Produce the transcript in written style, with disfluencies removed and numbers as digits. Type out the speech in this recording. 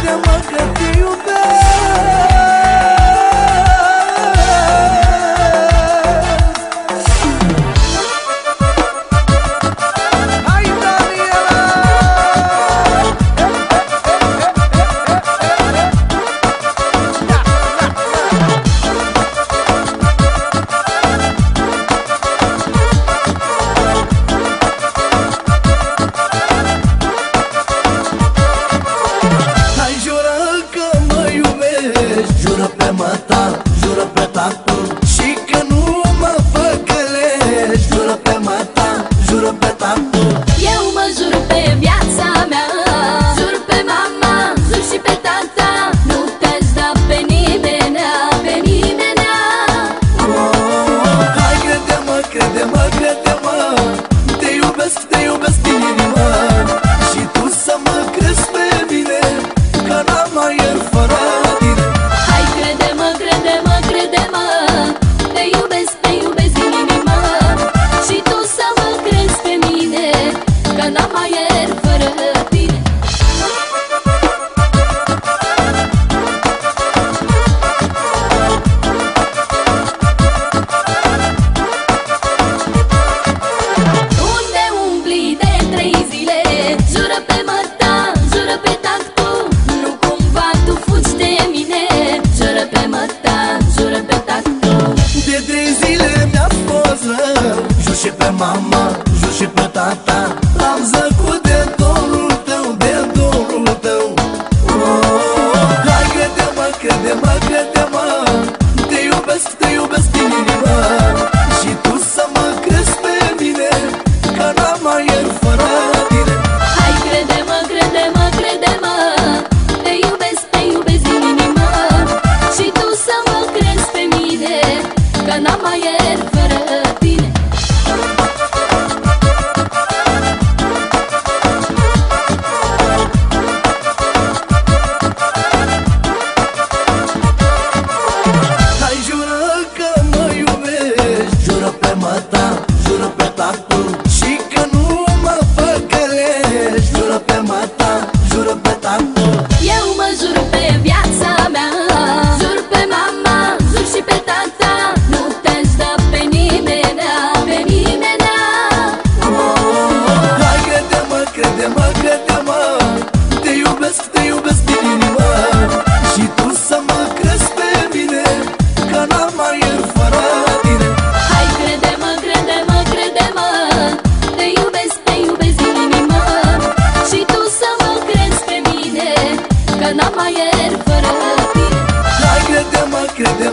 crede-mă că te iubesc. Jură pe măta, jură pe tactul și că nu mă păcălești. Jură pe măta, jură pe tactul. Eu mă jur pe viața mea, jur pe mama, jur și pe tata. Nu te-aș da pe nimenea, pe nimenea. Hai crede-mă, crede-mă, crede-mă, te iubesc din inimă. Și tu să mă crezi pe mine, că n-am mai el fără tine. N-am mai aer fără tine. Unde umbli de 3 zile? Jură pe măta, jură pe tactul. Nu cumva tu fugi de mine? Jură pe măta, jură pe tactul. De 3 zile mi-a fost rău. Jur și pe mama, jur și pe tata. Am zăcut de dorul tău, de dorul tău. Hai crede-mă, crede-mă, crede-mă, te iubesc din inimă. Și tu să mă crezi pe mine, că n-am mai el fără tine. Hai crede-mă, crede-mă, crede-mă, te iubesc din inimă. Și tu să mă crezi pe mine, că n-am mai aer fără tine. Jură pe tactul și că nu mă păcălești. Jură pe măta, jură pe tactul. Eu mă jur pe viața mea, jur pe mama, jur și pe tata. Nu te-aș da pe nimenea, pe nimenea. Hai crede-mă, crede-mă, crede-mă, te iubesc din inimă. Și tu să mă crezi pe mine, că n-am mai el fără tine. Hai crede-mă, crede-mă, crede-mă, te iubesc din inimă. Și tu să mă crezi pe mine, că n-am mai aer fără tine. Hai crede-mă, crede-mă,